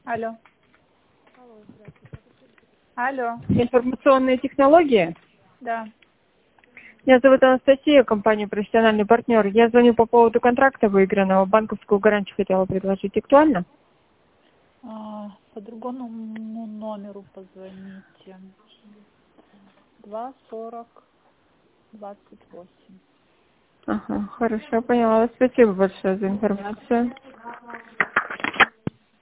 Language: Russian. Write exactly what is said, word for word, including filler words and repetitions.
Алло. Алло. Информационные технологии. Да. Меня зовут Анастасия, компания «Профессиональный партнер». Я звоню по поводу контракта выигранного. Банковскую гарантию хотела предложить. Актуально? А, по другому номеру позвоните. Два сорок двадцать восемь. Ага, хорошо, поняла. Спасибо большое за информацию.